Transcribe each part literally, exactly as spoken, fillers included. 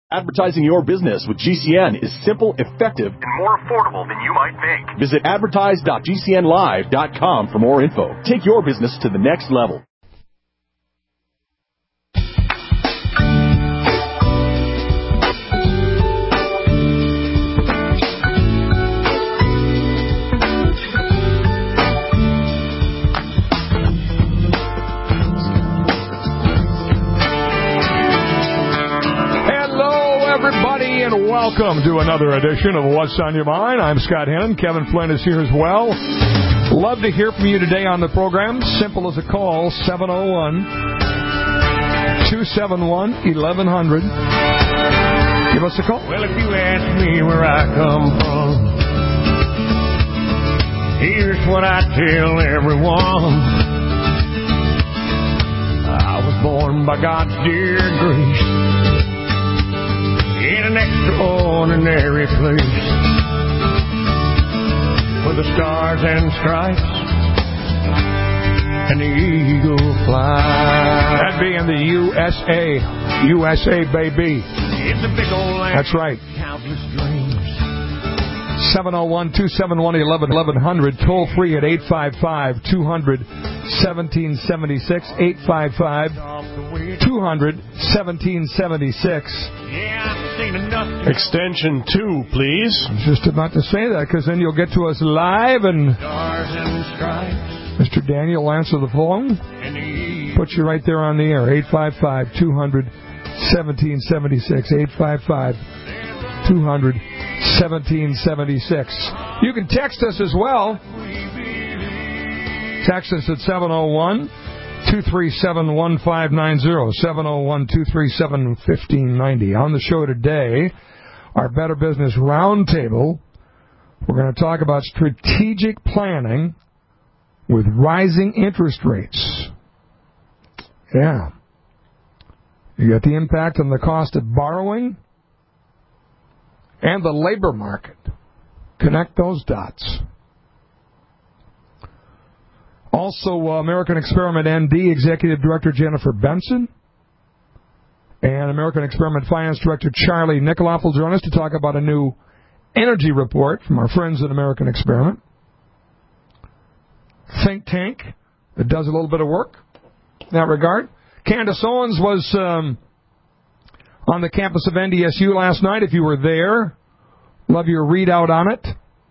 Advertising your business with G C N is simple, effective, and more affordable than you might think. Visit advertise dot g c n live dot com for more info. Take your business to the next level. And welcome to another edition of What's on Your Mind. I'm Scott Hennon. Kevin Flynn is here as well. Love to hear from you today on the program. Simple as a call, seven oh one, two seven one, eleven hundred. Give us a call. Well, if you ask me where I come from, here's what I tell everyone. I was born by God's dear grace in an extraordinary place where the stars and stripes and the eagle fly. That'd be in the U S A. U S A, baby. It's a big old land. That's right. Countless dreams. seven oh one, two seven one, eleven hundred. Toll free at eight five five, two hundred, seventeen seventy-six. eight five five, two hundred, seventeen seventy-six. Extension two, please. I was just about to say that, because then you'll get to us live, and Mister Daniel will answer the phone. Put you right there on the air. eight five five, two hundred, seventeen seventy-six. eight five five, two hundred, seventeen seventy-six. You can text us as well. Text us at seven oh one, two three seven, one five nine zero. seven oh one, two three seven, one five nine zero. On the show today, our Better Business Roundtable, we're going to talk about strategic planning with rising interest rates. Yeah. You got the impact on the cost of borrowing and the labor market. Connect those dots. Also, uh, American Experiment N D Executive Director Jennifer Benson and American Experiment Finance Director Charlie Nikoloff will join us to talk about a new energy report from our friends at American Experiment. Think tank that does a little bit of work in that regard. Candace Owens was um, on the campus of N D S U last night. If you were there, love your readout on it.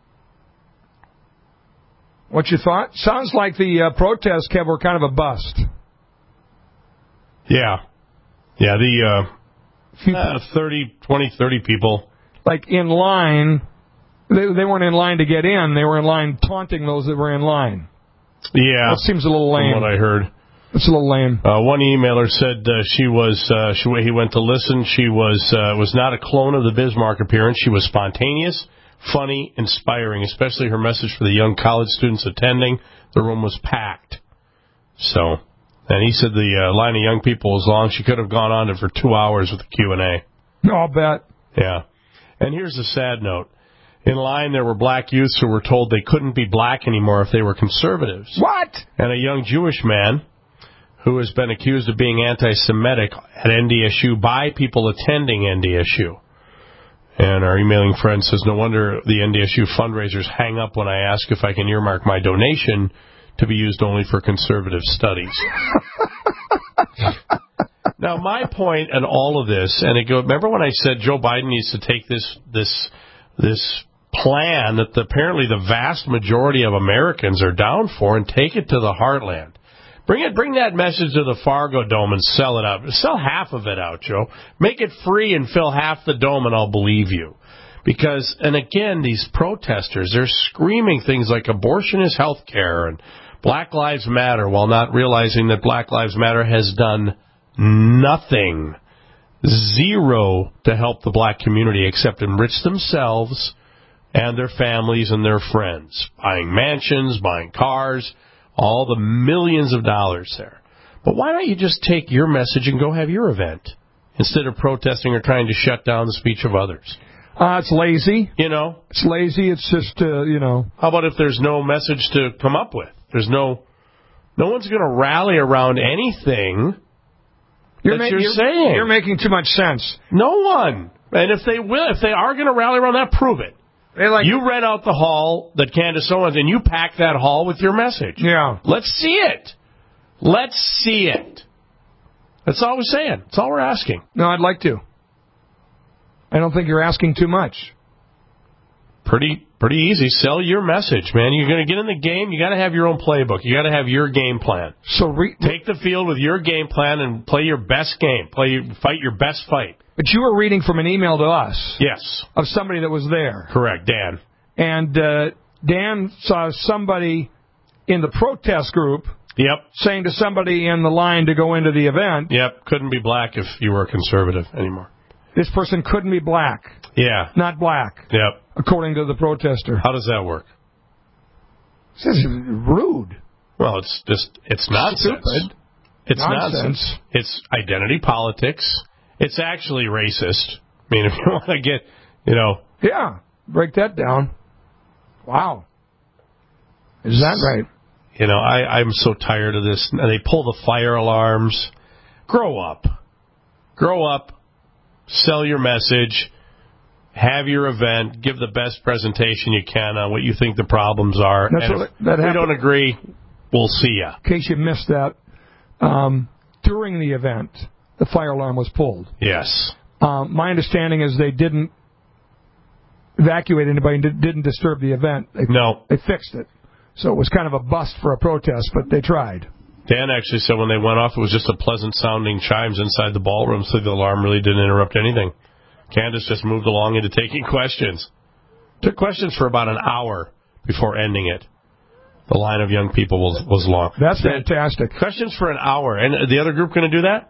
What you thought? Sounds like the uh, protests, Kev, were kind of a bust. Yeah. Yeah, the uh, uh, thirty, twenty, thirty people. Like in line. They, they weren't in line to get in. They were in line taunting those that were in line. Yeah. That seems a little lame. From what I heard. It's a little lame. Uh, one emailer said uh, she was, uh, she, he went to listen. She was uh, was not a clone of the Bismarck appearance. She was spontaneous, funny, inspiring, especially her message for the young college students attending. The room was packed. So, and he said the uh, line of young people was long. She could have gone on to for two hours with the Q and A. I'll bet. Yeah. And here's a sad note. In line, there were black youths who were told they couldn't be black anymore if they were conservatives. What? And a young Jewish man who has been accused of being anti-Semitic at N D S U by people attending N D S U. And our emailing friend says, no wonder the N D S U fundraisers hang up when I ask if I can earmark my donation to be used only for conservative studies. Now, my point in all of this, and it go, remember when I said Joe Biden needs to take this this this plan that the, apparently the vast majority of Americans are down for and take it to the heartland. Bring it, bring that message to the Fargo Dome and sell it out. Sell half of it out, Joe. Make it free and fill half the dome, and I'll believe you. Because, and again, these protesters, they're screaming things like abortion is health care and Black Lives Matter, while not realizing that Black Lives Matter has done nothing, zero, to help the black community except enrich themselves and their families and their friends. Buying mansions, buying cars, all the millions of dollars there. But why don't you just take your message and go have your event instead of protesting or trying to shut down the speech of others? Uh, it's lazy. You know? It's lazy. It's just, uh, you know. How about if there's no message to come up with? There's no, no one's going to rally around anything. You're that ma- you're, you're saying. You're making too much sense. No one. And if they will, if they are going to rally around that, prove it. They like you rent out the hall that Candace Owens, and you pack that hall with your message. Yeah. Let's see it. Let's see it. That's all we're saying. That's all we're asking. No, I'd like to. I don't think you're asking too much. Pretty pretty easy. Sell your message, man. You're going to get in the game. You got to have your own playbook. You got to have your game plan. So re- take the field with your game plan and play your best game. Play fight your best fight. But you were reading from an email to us. Yes. Of somebody that was there. Correct, Dan. And uh, Dan saw somebody in the protest group. Yep. Saying to somebody in the line to go into the event. Yep. Couldn't be black if you were a conservative anymore. This person couldn't be black. Yeah. Not black. Yep. According to the protester. How does that work? This is rude. Well, it's just, it's nonsense. Stupid. It's nonsense. nonsense. It's identity politics. It's actually racist. I mean, if you want to get, you know. Yeah. Break that down. Wow. Is that right? You know, I, I'm so tired of this. They pull the fire alarms. Grow up. Grow up. Sell your message. Have your event. Give the best presentation you can on what you think the problems are. That's and what, if that we don't agree, we'll see you. In case you missed that, um, during the event, the fire alarm was pulled. Yes. Um, my understanding is they didn't evacuate anybody and didn't disturb the event. They, no. They fixed it. So it was kind of a bust for a protest, but they tried. Dan actually said when they went off, it was just a pleasant-sounding chimes inside the ballroom, so the alarm really didn't interrupt anything. Candace just moved along into taking questions. Took questions for about an hour before ending it. The line of young people was, was long. That's fantastic. Questions for an hour. And the other group going to do that?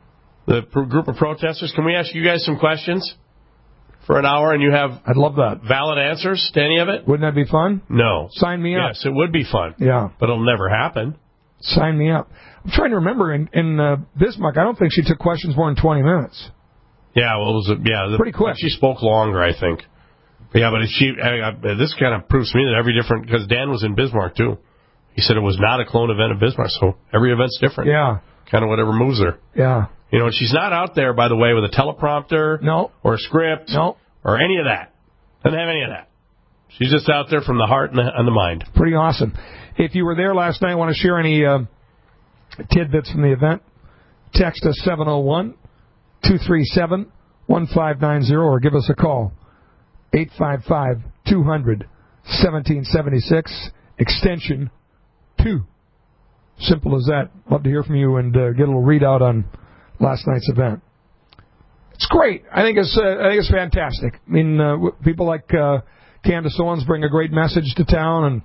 The group of protesters? Can we ask you guys some questions for an hour and you have I'd love that. valid answers to any of it? Wouldn't that be fun? No. Sign me up. Yes, it would be fun. Yeah. But it'll never happen. Sign me up. I'm trying to remember in, in uh, Bismarck, I don't think she took questions more than twenty minutes. Yeah, well, it was a, yeah, the, pretty quick. She spoke longer, I think. Yeah, but she I, I, this kind of proves to me that every different, because Dan was in Bismarck too. He said it was not a clone event of Bismarck, so every event's different. Yeah. Kind of whatever moves her. Yeah. You know, and she's not out there, by the way, with a teleprompter. No. Or a script. No. Or any of that. Doesn't have any of that. She's just out there from the heart and the, and the mind. Pretty awesome. If you were there last night, want to share any uh, tidbits from the event, text us seven oh one, two three seven, one five nine zero or give us a call, eight five five, two hundred, seventeen seventy-six, extension two. Simple as that. Love to hear from you and uh, get a little readout on last night's event. It's great. I think it's uh, I think it's fantastic. I mean, uh, people like uh, Candace Owens bring a great message to town, and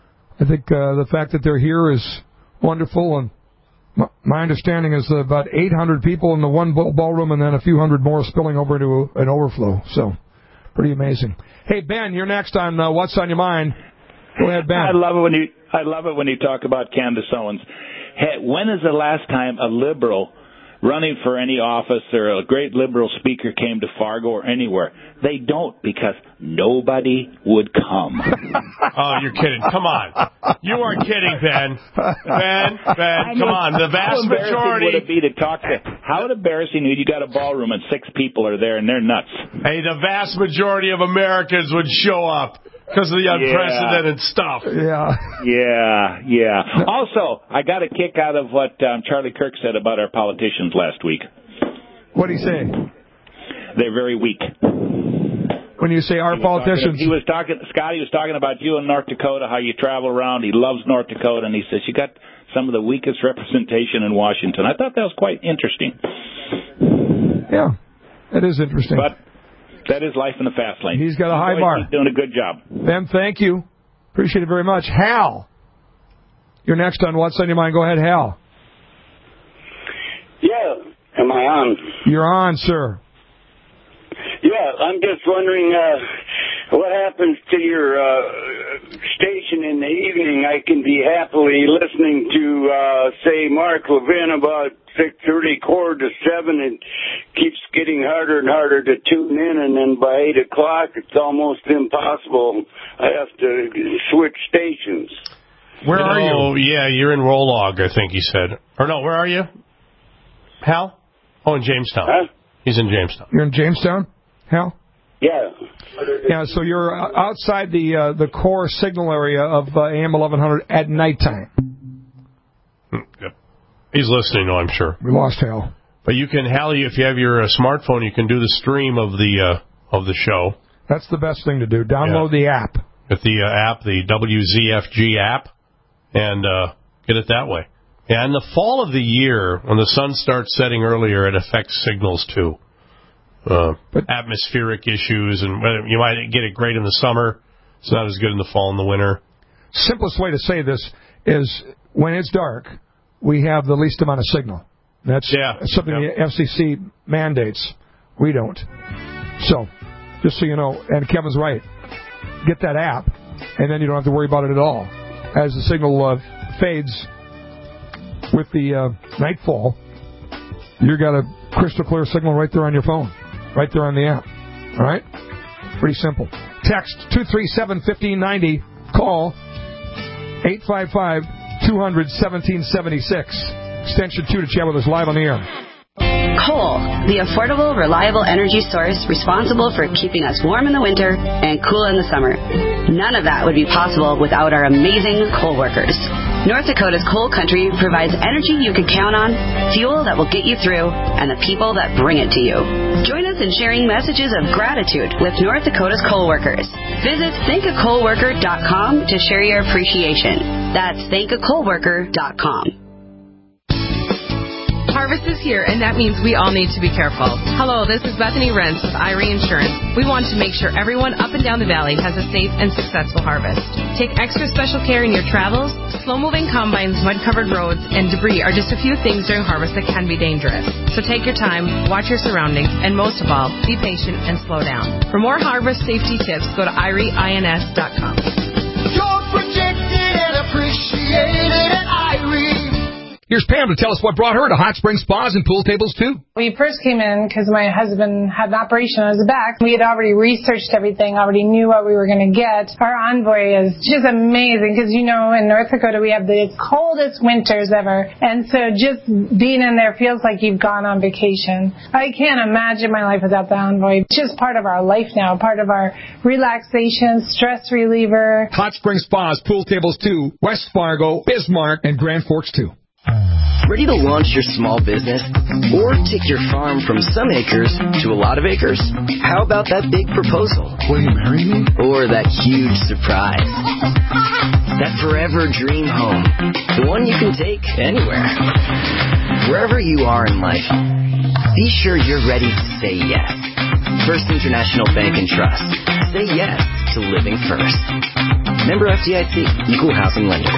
I think uh, the fact that they're here is wonderful. And my, my understanding is about eight hundred people in the one ballroom, and then a few hundred more spilling over into an overflow. So, pretty amazing. Hey Ben, you're next on uh, What's on Your Mind. Go ahead, Ben. I love it when you I love it when you talk about Candace Owens. Hey, when is the last time a liberal running for any office or a great liberal speaker came to Fargo or anywhere? They don't, because nobody would come. Oh, you're kidding. Come on. You are kidding, Ben. Ben, Ben, come on. The vast how embarrassing majority. would it be to talk to? How embarrassing when you got a ballroom and six people are there and they're nuts? Hey, the vast majority of Americans would show up because of the unprecedented yeah. stuff. Yeah. Yeah, yeah. Also, I got a kick out of what um, Charlie Kirk said about our politicians last week. What did he say? They're very weak. When you say our he politicians... Talking, he was talking, Scotty was talking about you in North Dakota, how you travel around. He loves North Dakota, and he says you got some of the weakest representation in Washington. I thought that was quite interesting. Yeah, it is interesting. But that is life in the fast lane. He's got a high Boy, bar. He's doing a good job. Ben, thank you. Appreciate it very much. Hal, you're next on What's on Your Mind. Go ahead, Hal. Yeah, am I on? You're on, sir. Yeah, I'm just wondering uh, what happens to your uh, station in the evening. I can be happily listening to, uh, say, Mark Levin about six thirty, quarter to seven. It keeps getting harder and harder to tune in, and then by eight o'clock, it's almost impossible. I have to switch stations. Where are you? Oh, yeah, you're in Rolog, I think he said. Or no, where are you? Hal? Oh, in Jamestown. Huh? He's in Jamestown. You're in Jamestown, Hal? Yeah. Yeah, so you're outside the uh, the core signal area of uh, A M eleven hundred at nighttime. Yep. He's listening, though, I'm sure. We lost Hal. But you can, Hal, if you have your uh, smartphone, you can do the stream of the uh, of the show. That's the best thing to do. Download yeah. the app. Get the uh, app, the W Z F G app, and uh, get it that way. Yeah, in the fall of the year, when the sun starts setting earlier, it affects signals, too. Uh, but, atmospheric issues, and you might get it great in the summer. It's not as good in the fall and the winter. Simplest way to say this is when it's dark, we have the least amount of signal. That's yeah, something yeah. the F C C mandates. We don't. So, just so you know, and Kevin's right, get that app, and then you don't have to worry about it at all. As the signal uh, fades with the uh, nightfall, you got a crystal clear signal right there on your phone, right there on the app. All right? Pretty simple. Text two three seven, one five nine zero. Call eight five five, two hundred, seventeen seventy-six. Extension two to chat with us live on the air. Coal, the affordable, reliable energy source responsible for keeping us warm in the winter and cool in the summer. None of that would be possible without our amazing coal workers. North Dakota's coal country provides energy you can count on, fuel that will get you through, and the people that bring it to you. Join us in sharing messages of gratitude with North Dakota's coal workers. Visit thank a coal worker dot com to share your appreciation. That's thank a coal worker dot com. Harvest is here, and that means we all need to be careful. Hello, this is Bethany Rentz with Irie Insurance. We want to make sure everyone up and down the valley has a safe and successful harvest. Take extra special care in your travels. Slow-moving combines, mud-covered roads, and debris are just a few things during harvest that can be dangerous. So take your time, watch your surroundings, and most of all, be patient and slow down. For more harvest safety tips, go to irie ins dot com. You're protected and appreciated at Irie. Here's Pam to tell us what brought her to Hot Springs Spas and Pool Tables, too. We first came in because my husband had an operation on his back. We had already researched everything, already knew what we were going to get. Our Envoy is just amazing because, you know, in North Dakota we have the coldest winters ever. And so just being in there feels like you've gone on vacation. I can't imagine my life without the Envoy. It's just part of our life now, part of our relaxation, stress reliever. Hot Springs Spas, Pool Tables, too. West Fargo, Bismarck, and Grand Forks, too. Ready to launch your small business? Or take your farm from some acres to a lot of acres? How about that big proposal? Will you marry me? Or that huge surprise? That forever dream home. The one you can take anywhere. Wherever you are in life, be sure you're ready to say yes. First International Bank and Trust. Say yes to living first. Member F D I C, Equal Housing Lender.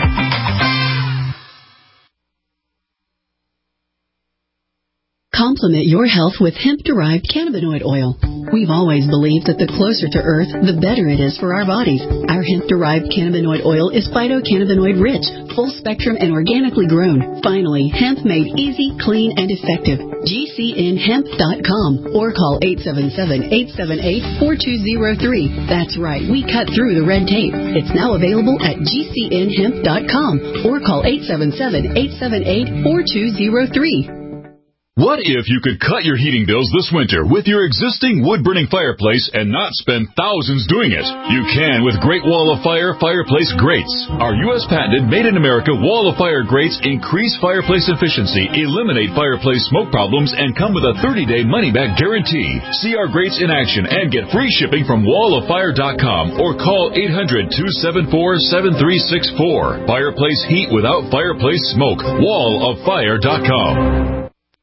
Complement your health with hemp-derived cannabinoid oil. We've always believed that the closer to Earth, the better it is for our bodies. Our hemp-derived cannabinoid oil is phytocannabinoid-rich, full-spectrum, and organically grown. Finally, hemp made easy, clean, and effective. G C N hemp dot com or call eight seven seven, eight seven eight, four two zero three. That's right, we cut through the red tape. It's now available at G C N hemp dot com or call eight seven seven, eight seven eight, four two zero three. What if you could cut your heating bills this winter with your existing wood-burning fireplace and not spend thousands doing it? You can with Great Wall of Fire Fireplace Grates. Our U S patented made-in-America Wall of Fire grates increase fireplace efficiency, eliminate fireplace smoke problems, and come with a thirty-day money-back guarantee. See our grates in action and get free shipping from wall of fire dot com or call eight hundred, two seven four, seven three six four. Fireplace heat without fireplace smoke. wall of fire dot com.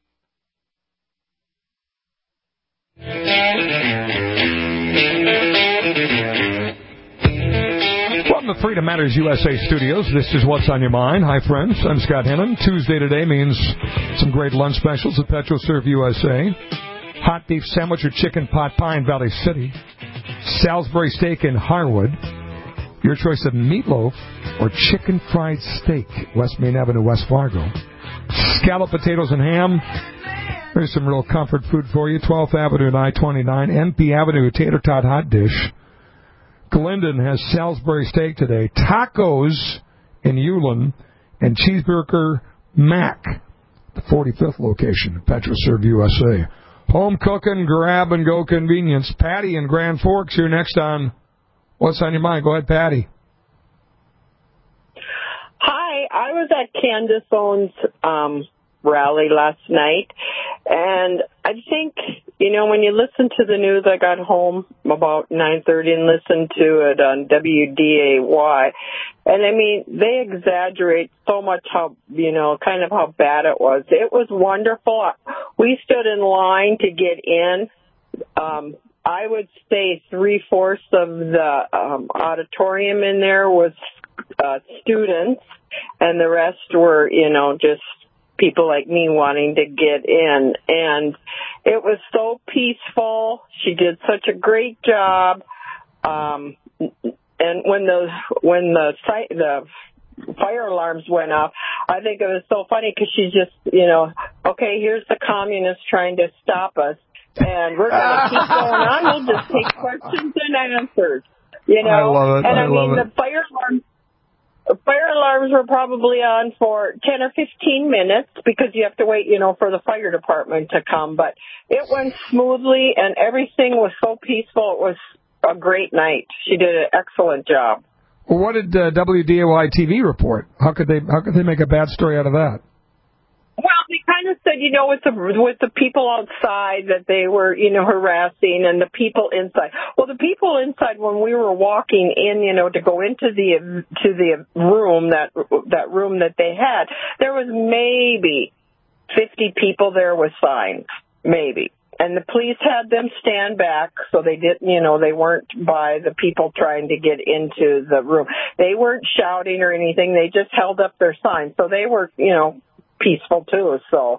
Welcome to Freedom Matters U S A Studios. This is What's on Your Mind. Hi, friends. I'm Scott Hennon. Tuesday today means some great lunch specials at PetroServe U S A. Hot beef sandwich or chicken pot pie in Valley City. Salisbury steak in Harwood. Your choice of meatloaf or chicken fried steak, West Main Avenue, West Fargo. Scalloped potatoes and ham. There's some real comfort food for you. twelfth Avenue and I twenty-nine. M P Avenue, tater tot hot dish. Glendon has Salisbury steak today. Tacos in Ulen and Cheeseburger Mac. the forty-fifth location, PetroServe U S A. Home cooking, grab-and-go convenience. Patty in Grand Forks here next on What's on Your Mind. Go ahead, Patty. Hi, I was at Candace Owens' um, rally last night, and I think, you know, when you listen to the news, I got home about nine thirty and listened to it on W D A Y, and I mean, they exaggerate so much how, you know, kind of how bad it was. It was wonderful. We stood in line to get in. Um, I would say three-fourths of the um, auditorium in there was uh, students, and the rest were, you know, just people like me wanting to get in. And it was so peaceful. She did such a great job. Um, and when the when the site, the fire alarms went off, I think it was so funny because she's just, you know, okay, here's the communists trying to stop us, and we're going to keep going on. We'll just take questions and answers, you know. I love it. And I, I mean, love the fire alarms. Fire alarms were probably on for ten or fifteen minutes because you have to wait, you know, for the fire department to come. But it went smoothly, and everything was so peaceful. It was a great night. She did an excellent job. Well, what did uh, W D A Y T V report? How could they how could they make a bad story out of that? Well, they kind of said, you know, with the with the people outside that they were, you know, harassing, and the people inside. Well, the people inside, when we were walking in, you know, to go into the to the room that that room that they had, there was maybe fifty people there with signs, maybe. And the police had them stand back so they didn't, you know, they weren't by the people trying to get into the room. They weren't shouting or anything. They just held up their signs. So they were, you know, peaceful too. So,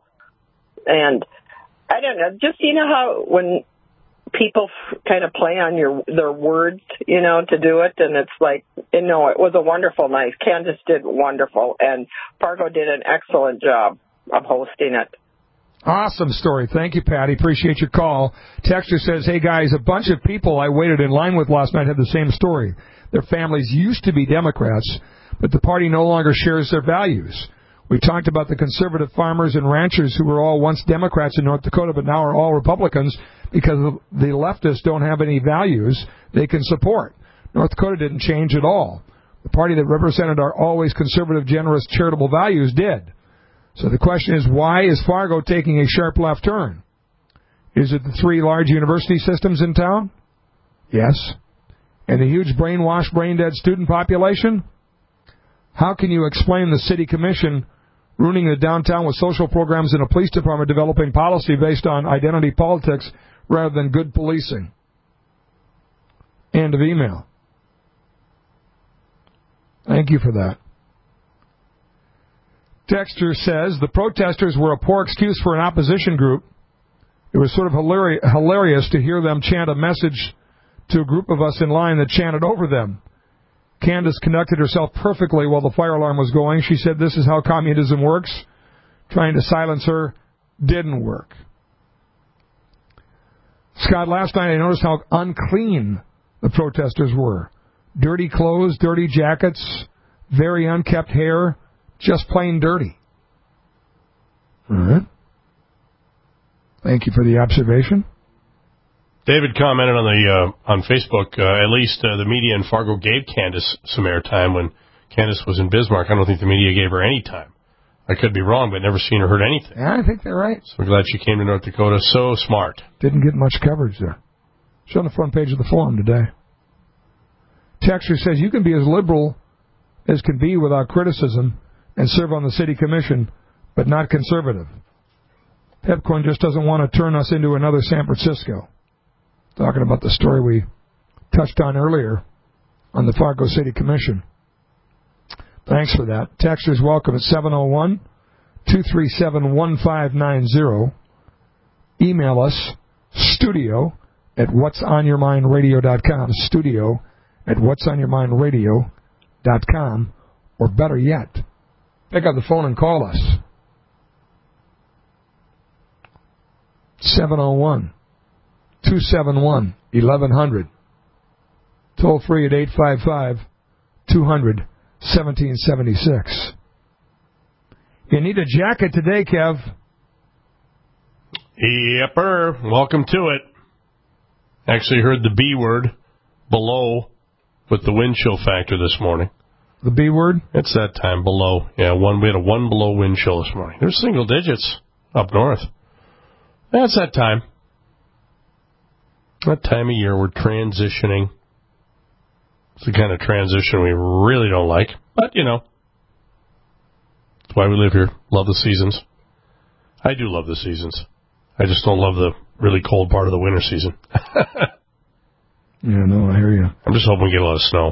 and I don't know, just, you know how when people f- kind of play on your their words, you know, to do it, and it's like, you know, it was a wonderful night. Candace did wonderful, and Fargo did an excellent job of hosting it. Awesome story. Thank you, Patty. Appreciate your call. Texter says, hey, guys, a bunch of people I waited in line with last night had the same story. Their families used to be Democrats, but the party no longer shares their values. We talked about the conservative farmers and ranchers who were all once Democrats in North Dakota, but now are all Republicans because the leftists don't have any values they can support. North Dakota didn't change at all. The party that represented our always conservative, generous, charitable values did. So the question is, why is Fargo taking a sharp left turn? Is it the three large university systems in town? Yes. And the huge brainwashed, brain-dead student population? How can you explain the city commission ruining the downtown with social programs and a police department developing policy based on identity politics rather than good policing? End of email. Thank you for that. Dexter says, the protesters were a poor excuse for an opposition group. It was sort of hilarious, hilarious to hear them chant a message to a group of us in line that chanted over them. Candace conducted herself perfectly while the fire alarm was going. She said this is how communism works. Trying to silence her didn't work. Scott, last night I noticed how unclean the protesters were. Dirty clothes, dirty jackets, very unkempt hair. Just plain dirty. All right. Thank you for the observation. David commented on the uh, on Facebook, uh, at least uh, the media in Fargo gave Candace some airtime when Candace was in Bismarck. I don't think the media gave her any time. I could be wrong, but never seen or heard anything. Yeah, I think they're right. So glad she came to North Dakota. So smart. Didn't get much coverage there. It's on the front page of the Forum today. Texture says you can be as liberal as can be without criticism and serve on the city commission, but not conservative. Pepcorn just doesn't want to turn us into another San Francisco. Talking about the story we touched on earlier on the Fargo City Commission. Thanks for that. Texters welcome at seven oh one, two three seven, one five nine zero. Email us, studio at whats on your mind radio dot com, studio at whats on your mind radio dot com, or better yet, pick up the phone and call us. seven oh one, two seven one, eleven hundred. Toll free at eight five five, two hundred, seventeen seventy-six. You need a jacket today, Kev. Yepper. Welcome to it. Actually heard the B word below with the wind chill factor this morning. The B word? It's that time, below. Yeah, one. We had a one below wind chill this morning. There's single digits up north. That's that time. That time of year we're transitioning. It's the kind of transition we really don't like. But, you know, that's why we live here. Love the seasons. I do love the seasons. I just don't love the really cold part of the winter season. Yeah, no, I hear you. I'm just hoping we get a lot of snow.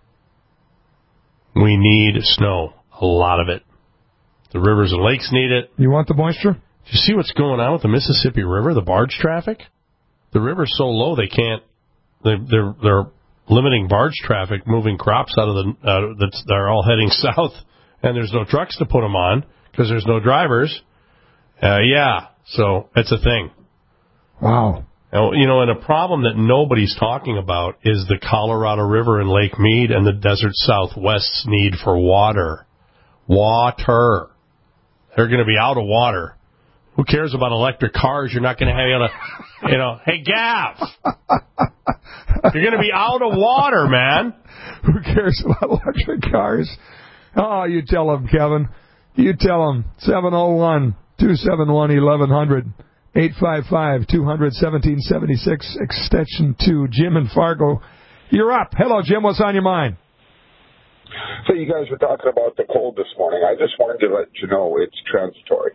We need snow. A lot of it. The rivers and lakes need it. You want the moisture? Do you see what's going on with the Mississippi River, the barge traffic? The river's so low they can't, they, they're, they're limiting barge traffic, moving crops out of the, uh, that's, they're all heading south, and there's no trucks to put them on because there's no drivers. Uh, yeah, so it's a thing. Wow. And, you know, and a problem that nobody's talking about is the Colorado River and Lake Mead and the Desert Southwest's need for water. Water. They're going to be out of water. Who cares about electric cars? You're not going to have, you know, you know, hey, Gav, you're going to be out of water, man. Who cares about electric cars? Oh, you tell them, Kevin. You tell them. seven oh one, two seven one, eleven hundred. eight five five, two hundred, seventeen seventy-six, extension two. Jim in Fargo, you're up. Hello, Jim. What's on your mind? So you guys were talking about the cold this morning. I just wanted to let you know it's transitory.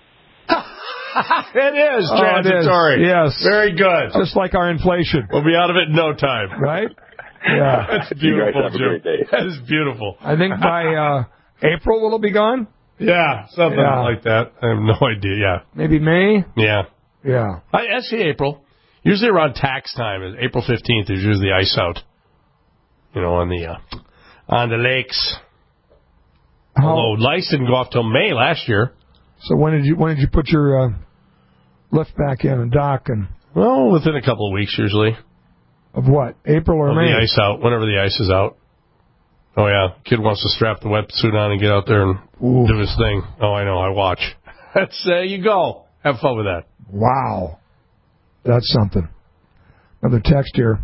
It is transitory. Oh, it is. Yes. Very good. Just like our inflation. We'll be out of it in no time. Right? Yeah. That's beautiful, you guys have Jim. a great day. That is beautiful. I think by uh, April will it be gone? Yeah, something Yeah. like that. I have no idea. Yeah. Maybe May? Yeah. Yeah. I, I see April. Usually around tax time, April fifteenth, there's usually ice out. You know, on the uh, on the lakes. How, Although lice didn't go off till May last year. So when did you when did you put your uh, lift back in and dock and Well, within a couple of weeks usually. of what? April or Of May? the ice out, whenever the ice is out. Oh yeah, kid wants to strap the wetsuit on and get out there and Ooh. do his thing. Oh, I know, I watch. That's there you go. Have fun with that. Wow. That's something. Another text here.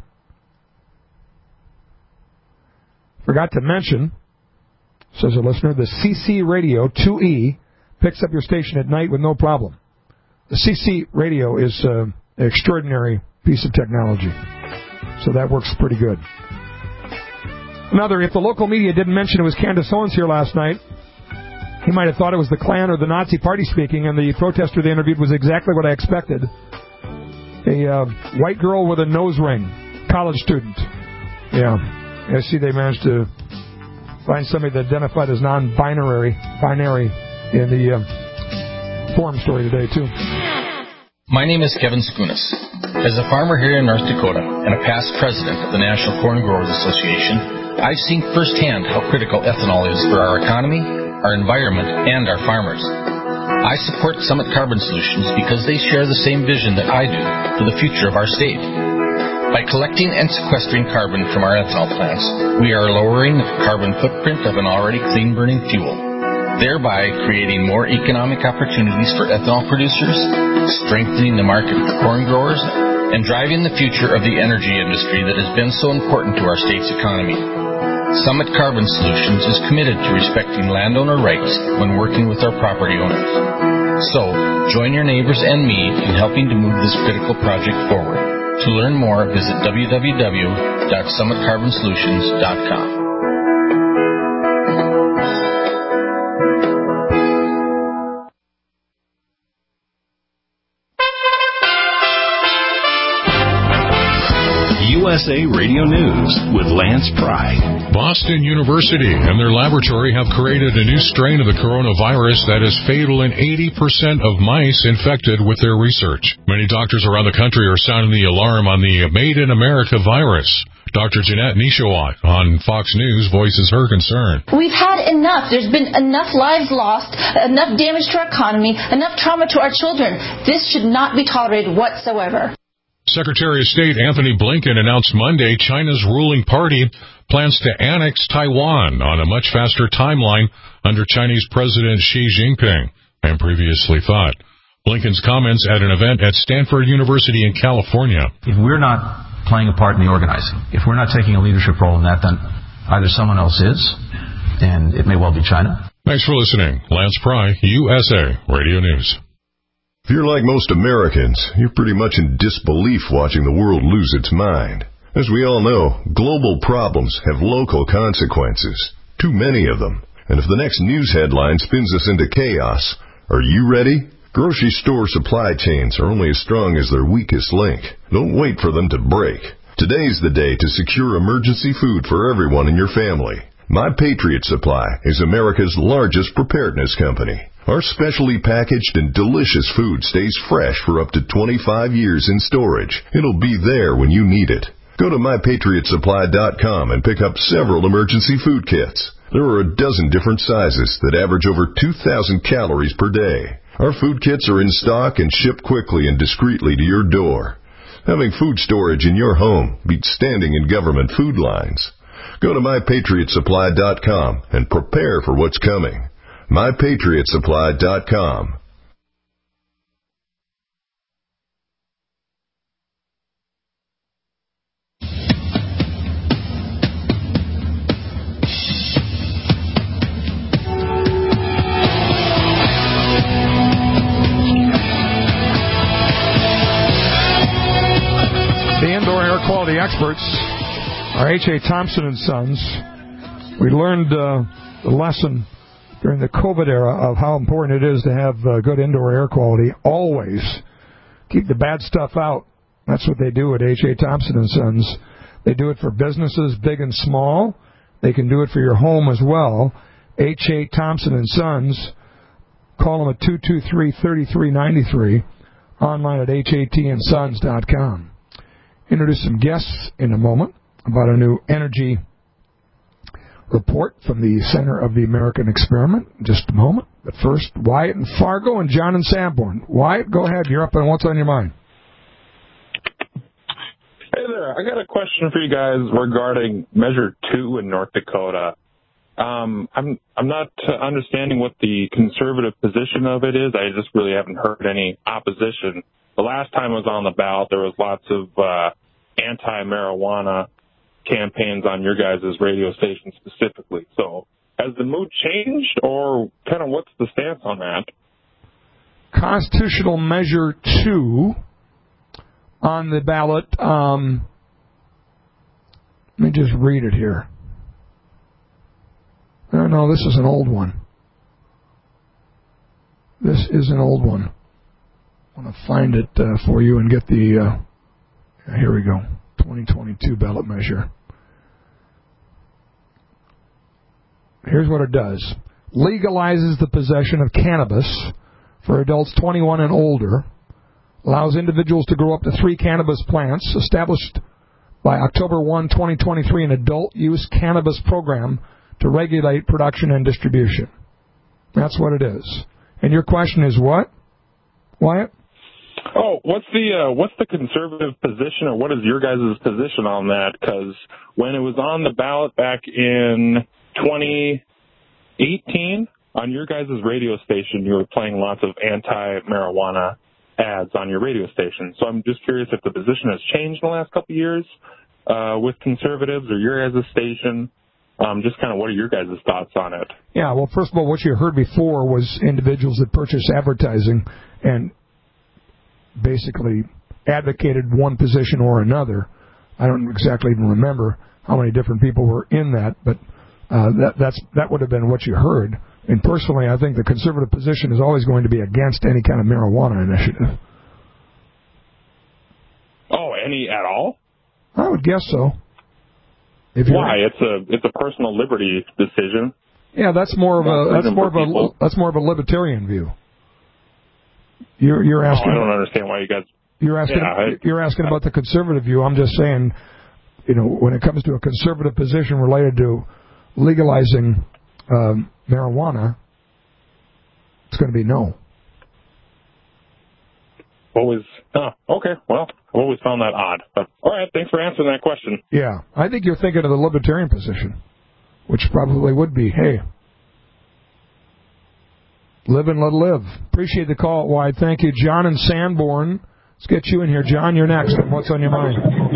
Forgot to mention, says a listener, the C C Radio two E picks up your station at night with no problem. The C C Radio is uh, an extraordinary piece of technology. So that works pretty good. Another, if the local media didn't mention it was Candace Owens here last night, he might have thought it was the Klan or the Nazi Party speaking, and the protester they interviewed was exactly what I expected. A uh, white girl with a nose ring, college student. Yeah. I see they managed to find somebody that identified as non-binary binary in the uh, forum story today, too. My name is Kevin Skunas. As a farmer here in North Dakota and a past president of the National Corn Growers Association, I've seen firsthand how critical ethanol is for our economy, our environment, and our farmers. I support Summit Carbon Solutions because they share the same vision that I do for the future of our state. By collecting and sequestering carbon from our ethanol plants, we are lowering the carbon footprint of an already clean-burning fuel, thereby creating more economic opportunities for ethanol producers, strengthening the market for corn growers, and driving the future of the energy industry that has been so important to our state's economy. Summit Carbon Solutions is committed to respecting landowner rights when working with our property owners. So, join your neighbors and me in helping to move this critical project forward. To learn more, visit w w w dot summit carbon solutions dot com. U S A Radio News with Lance Pry. Boston University and their laboratory have created a new strain of the coronavirus that is fatal in eighty percent of mice infected with their research. Many doctors around the country are sounding the alarm on the Made in America virus. Doctor Jeanette Nishawat on Fox News voices her concern. We've had enough. There's been enough lives lost, enough damage to our economy, enough trauma to our children. This should not be tolerated whatsoever. Secretary of State Anthony Blinken announced Monday China's ruling party plans to annex Taiwan on a much faster timeline under Chinese President Xi Jinping than previously thought. Blinken's comments at an event at Stanford University in California. If we're not playing a part in the organizing, if we're not taking a leadership role in that, then either someone else is, and it may well be China. Thanks for listening. Lance Pry, U S A Radio News. If you're like most Americans, you're pretty much in disbelief watching the world lose its mind. As we all know, global problems have local consequences, too many of them. And if the next news headline spins us into chaos, are you ready? Grocery store supply chains are only as strong as their weakest link. Don't wait for them to break. Today's the day to secure emergency food for everyone in your family. My Patriot Supply is America's largest preparedness company. Our specially packaged and delicious food stays fresh for up to twenty-five years in storage. It'll be there when you need it. Go to my patriot supply dot com and pick up several emergency food kits. There are a dozen different sizes that average over two thousand calories per day. Our food kits are in stock and shipped quickly and discreetly to your door. Having food storage in your home beats standing in government food lines. Go to my patriot supply dot com and prepare for what's coming. my patriot supply dot com. The indoor air quality experts are H A. Thompson and Sons. We learned uh, the lesson during the COVID era of how important it is to have uh, good indoor air quality. Always keep the bad stuff out. That's what they do at H A. Thompson and Sons. They do it for businesses big and small. They can do it for your home as well. H A. Thompson and Sons. Call them at two two three, three three nine three. Online at H A T and sons dot com. Introduce some guests in a moment about a new energy report from the Center of the American Experiment in just a moment. But first, Wyatt in Fargo and John in Sanborn. Wyatt, go ahead. You're up on what's on your mind. Hey there. I got a question for you guys regarding Measure two in North Dakota. Um, I'm I'm not understanding what the conservative position of it is. I just really haven't heard any opposition. The last time it was on the ballot, there was lots of uh, anti-marijuana campaigns on your guys' radio station specifically. So has the mood changed, or kind of what's the stance on that? Constitutional Measure two on the ballot. Um, let me just read it here. No, no, this is an old one. This is an old one. I want to find it uh, for you and get the, uh, here we go, twenty twenty-two ballot measure. Here's what it does. Legalizes the possession of cannabis for adults twenty-one and older. Allows individuals to grow up to three cannabis plants. Established by October first, twenty twenty-three, an adult use cannabis program to regulate production and distribution. That's what it is. And your question is what, Wyatt? Oh, what's the uh, what's the conservative position, or what is your guys' position on that? Because when it was on the ballot back in twenty eighteen, on your guys' radio station, you were playing lots of anti-marijuana ads on your radio station. So I'm just curious if the position has changed in the last couple of years uh, with conservatives or your guys' station. Um, just kind of what are your guys' thoughts on it? Yeah, well, first of all, what you heard before was individuals that purchased advertising and basically advocated one position or another. I don't exactly even remember how many different people were in that, but uh, that that's that would have been what you heard. And personally, I think the conservative position is always going to be against any kind of marijuana initiative. Oh, any at all? I would guess so. If Why? It's a it's a personal liberty decision. Yeah, that's more of a that's more of a that's more of a libertarian view. You're you're asking. Oh, I don't understand why you guys. You're asking. Yeah, I, you're asking about the conservative view. I'm just saying, you know, when it comes to a conservative position related to legalizing um, marijuana, it's going to be no. always, oh, okay, well, I've always found that odd. But, all right, thanks for answering that question. Yeah, I think you're thinking of the libertarian position, which probably would be, hey, live and let live. Appreciate the call, Wide. Thank you. John in Sanborn. Let's get you in here. John, you're next. What's on your mind?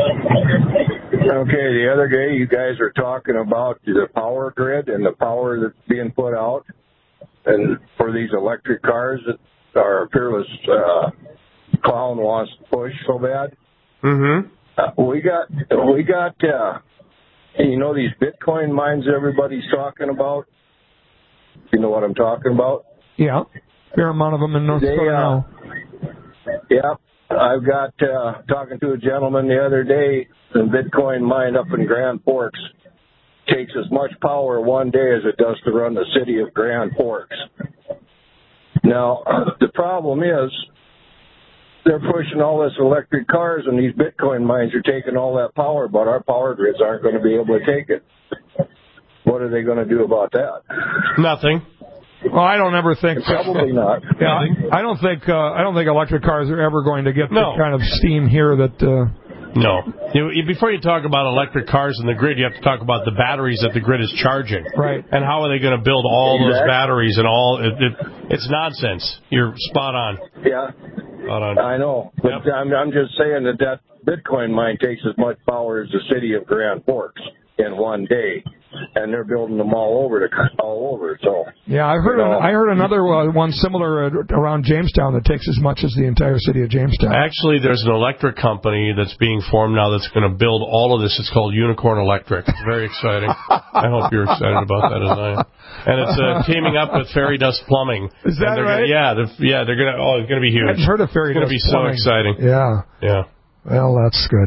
Okay, the other day you guys were talking about the power grid and the power that's being put out and for these electric cars that our fearless uh, clown wants to push so bad. Mm-hmm. Uh, we got, we got, uh, you know, these Bitcoin mines everybody's talking about? You know what I'm talking about? Yeah, fair amount of them in North They, Dakota uh, now. Yeah, I've got uh, talking to a gentleman the other day. The Bitcoin mine up in Grand Forks takes as much power one day as it does to run the city of Grand Forks. Now, the problem is they're pushing all this electric cars, and these Bitcoin mines are taking all that power, but our power grids aren't going to be able to take it. What are they going to do about that? Nothing. Well, I don't ever think probably not. Yeah, I, I don't think uh, I don't think electric cars are ever going to get No. the kind of steam here that. Uh, No. You, you, before you talk about electric cars and the grid, you have to talk about the batteries that the grid is charging. Right. And how are they going to build all Exactly. those batteries and all? It, it, it's nonsense. You're spot on. Yeah, Spot on. I know. But Yep. I'm, I'm just saying that that Bitcoin mine takes as much power as the city of Grand Forks in one day, and they're building them all over the all over. So yeah, I heard you know, an, I heard another uh, one similar uh, around Jamestown that takes as much as the entire city of Jamestown. Actually, there's an electric company that's being formed now that's going to build all of this. It's called Unicorn Electric. It's very exciting. I hope you're excited about that as I am. And it's uh, teaming up with Fairy Dust Plumbing. Is that and they're right? Gonna, yeah, they're, yeah, they're going to. Oh, it's going to be huge. I've heard of Fairy It's Dust going to be Plumbing. so exciting. Yeah. Yeah. Well, that's good.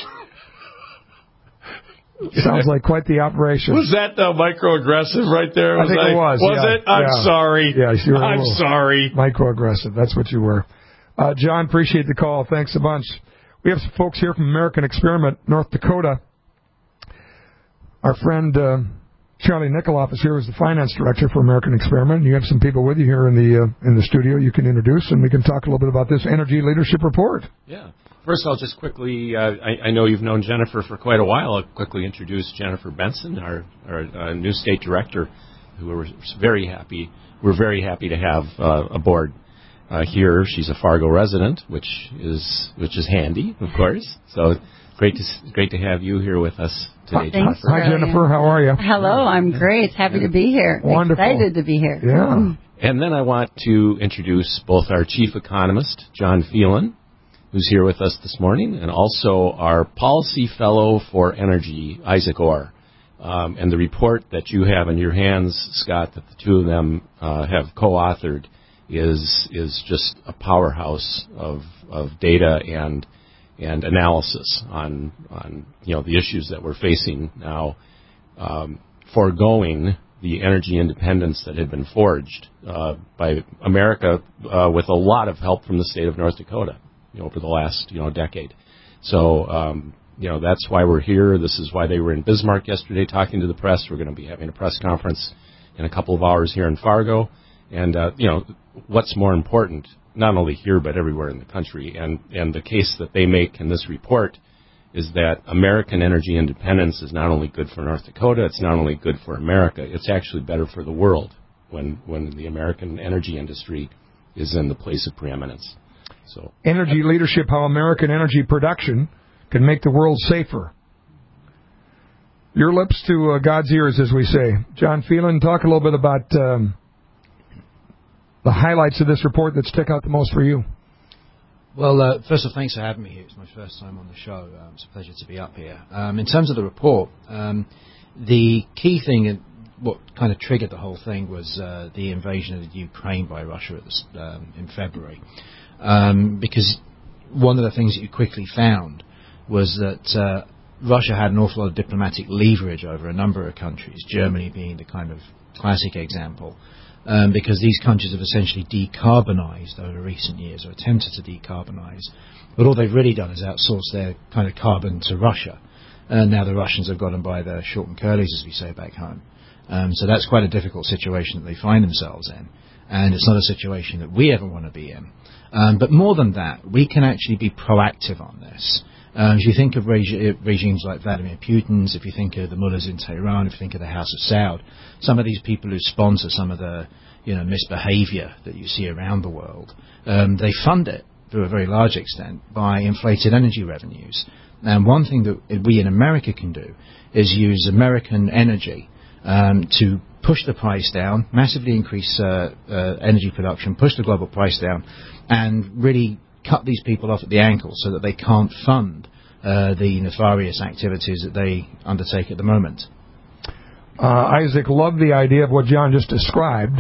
Sounds like quite the operation. Was that uh, microaggressive right there? I think I, it was. Was yeah, it? I'm yeah. sorry. Yeah, you were a I'm little sorry. Microaggressive. That's what you were. Uh, John, appreciate the call. Thanks a bunch. We have some folks here from American Experiment, North Dakota. Our friend uh, Charlie Nikoloff is here as the finance director for American Experiment. You have some people with you here in the uh, in the studio you can introduce, and we can talk a little bit about this Energy Leadership Report. Yeah. First, I'll just quickly, uh, I, I know you've known Jennifer for quite a while. I'll quickly introduce Jennifer Benson, our, our uh, new state director, who we're very happy. We're very happy to have uh, aboard uh, here. She's a Fargo resident, which is which is handy, of course. So great to great to have you here with us today, Thanks. Jennifer. Hi, Jennifer. How are you? Hello, I'm great. Happy to be here. Wonderful. Excited to be here. Yeah. And then I want to introduce both our chief economist, John Phelan, who's here with us this morning, and also our policy fellow for energy, Isaac Orr. Um, and the report that you have in your hands, Scott, that the two of them uh, have co-authored is is just a powerhouse of of data and and analysis on on you know the issues that we're facing now, um, foregoing the energy independence that had been forged uh, by America uh, with a lot of help from the state of North Dakota, you know, over the last, you know, decade. So, um, you know, that's why we're here. This is why they were in Bismarck yesterday talking to the press. We're going to be having a press conference in a couple of hours here in Fargo. And, uh, you know, what's more important, not only here but everywhere in the country, and, and the case that they make in this report is that American energy independence is not only good for North Dakota, it's not only good for America, it's actually better for the world when, when the American energy industry is in the place of preeminence. So, Energy Leadership, how American energy production can make the world safer. Your lips to uh, God's ears, as we say. John Phelan, talk a little bit about um, the highlights of this report that stick out the most for you. Well, uh, first of all, thanks for having me here. It's my first time on the show. Um, it's a pleasure to be up here. Um, in terms of the report, um, the key thing, and what kind of triggered the whole thing, was uh, the invasion of Ukraine by Russia at this, um, in February. Um, because one of the things that you quickly found was that uh, Russia had an awful lot of diplomatic leverage over a number of countries, Germany being the kind of classic example, um, because these countries have essentially decarbonized over recent years, or attempted to decarbonize. But all they've really done is outsource their kind of carbon to Russia. And now the Russians have got them by the short and curlies, as we say back home. Um, so that's quite a difficult situation that they find themselves in. and it's not a situation that we ever want to be in. Um, but more than that, we can actually be proactive on this. Um, if you think of regi- regimes like Vladimir Putin's, if you think of the mullahs in Tehran, if you think of the House of Saud, some of these people who sponsor some of the you know misbehavior that you see around the world, um, they fund it to a very large extent by inflated energy revenues. And one thing that we in America can do is use American energy um, to push the price down, massively increase uh, uh, energy production, push the global price down, and really cut these people off at the ankle so that they can't fund uh, the nefarious activities that they undertake at the moment. Uh, Isaac, love the idea of what John just described,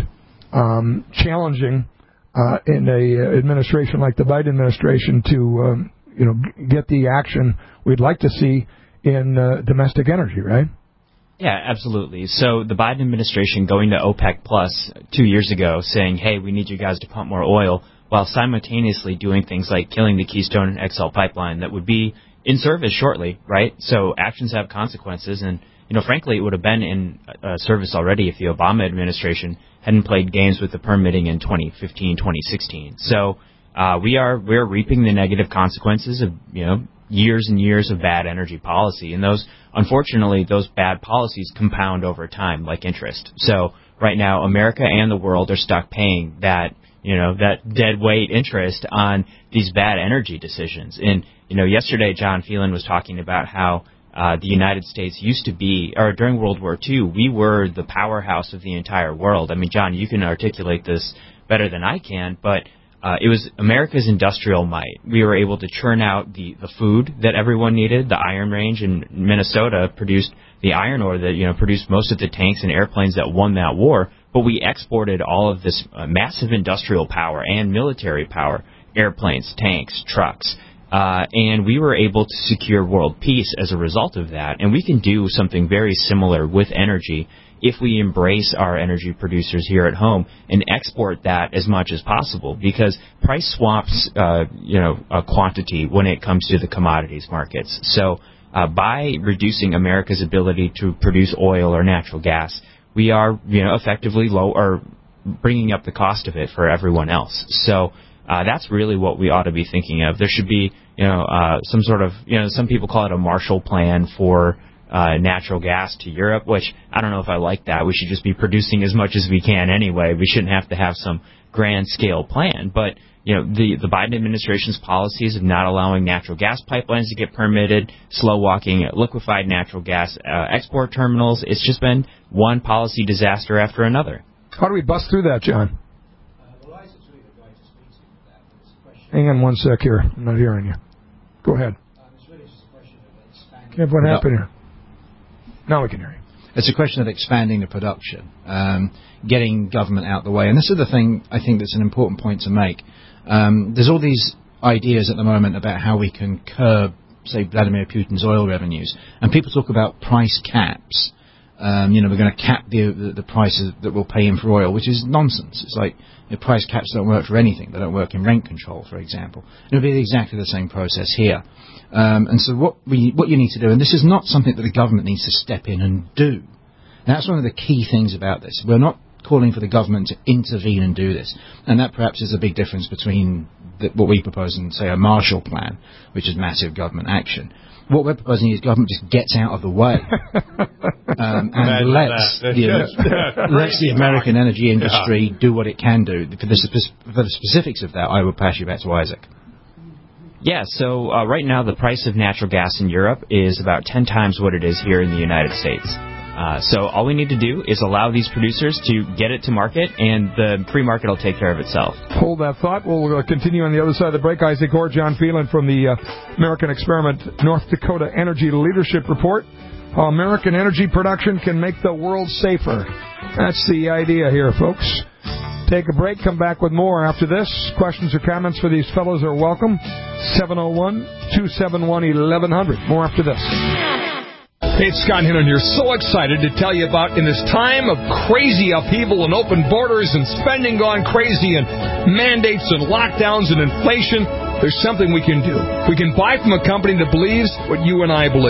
um, challenging uh, in a administration like the Biden administration to um, you know g- get the action we'd like to see in uh, domestic energy, right? Yeah, absolutely. So the Biden administration going to OPEC Plus two years ago saying, hey, we need you guys to pump more oil, while simultaneously doing things like killing the Keystone X L pipeline that would be in service shortly, right? So actions have consequences, and, you know, frankly, it would have been in uh, service already if the Obama administration hadn't played games with the permitting in twenty fifteen, twenty sixteen. So uh, we are we're reaping the negative consequences of, you know, years and years of bad energy policy, and those, unfortunately, those bad policies compound over time like interest. So right now, America and the world are stuck paying that, you know, that dead weight interest on these bad energy decisions. And, you know, yesterday John Phelan was talking about how uh, the United States used to be, or during World War Two, we were the powerhouse of the entire world. I mean, John, you can articulate this better than I can, but uh, it was America's industrial might. We were able to churn out the, the food that everyone needed. The Iron Range in Minnesota produced the iron ore that, you know, produced most of the tanks and airplanes that won that war. But we exported all of this uh, massive industrial power and military power, airplanes, tanks, trucks, uh, and we were able to secure world peace as a result of that. And we can do something very similar with energy if we embrace our energy producers here at home and export that as much as possible, because price swamps, uh, you know, a quantity when it comes to the commodities markets. So uh, by reducing America's ability to produce oil or natural gas, we are, you know, effectively low or bringing up the cost of it for everyone else. So uh, that's really what we ought to be thinking of. There should be, you know, uh, some sort of, you know, some people call it a Marshall Plan for uh, natural gas to Europe, which I don't know if I like that. We should just be producing as much as we can anyway. We shouldn't have to have some grand scale plan. But, you know, the, the Biden administration's policies of not allowing natural gas pipelines to get permitted, slow walking liquefied natural gas uh, export terminals, it's just been one policy disaster after another. How do we bust through that, John? Hang on one sec here. I'm not hearing you. Go ahead. Kev, what happened here? Now we can hear you. It's a question of expanding the production, um, getting government out of the way. And this is the thing I think that's an important point to make. Um, there's all these ideas at the moment about how we can curb, say, Vladimir Putin's oil revenues. And people talk about price caps. Um, you know, we're going to cap the, the, the prices that we'll pay him for oil, which is nonsense. It's like, you know, price caps don't work for anything. They don't work in rent control, for example. It'll be exactly the same process here. Um, and so what we, what you need to do, and this is not something that the government needs to step in and do. And that's one of the key things about this. We're not calling for the government to intervene and do this. And that perhaps is a big difference between the, what we propose and, say, a Marshall Plan, which is massive government action. What we're proposing is government just gets out of the way um, and lets the, lets the American energy industry yeah. do what it can do. For the, for the specifics of that, I will pass you back to Isaac. Yeah, so uh, right now the price of natural gas in Europe is about ten times what it is here in the United States. Uh, so all we need to do is allow these producers to get it to market, and the free market will take care of itself. Hold that thought. We'll uh, continue on the other side of the break. Isaac Orr, John Phelan from the uh, American Experiment North Dakota Energy Leadership Report. How American energy production can make the world safer. That's the idea here, folks. Take a break. Come back with more after this. Questions or comments for these fellows are welcome. seven oh one, two seven one, eleven hundred. More after this. Hey, it's Scott Hinton here. So excited to tell you about, in this time of crazy upheaval and open borders and spending gone crazy and mandates and lockdowns and inflation, there's something we can do. We can buy from a company that believes what you and I believe.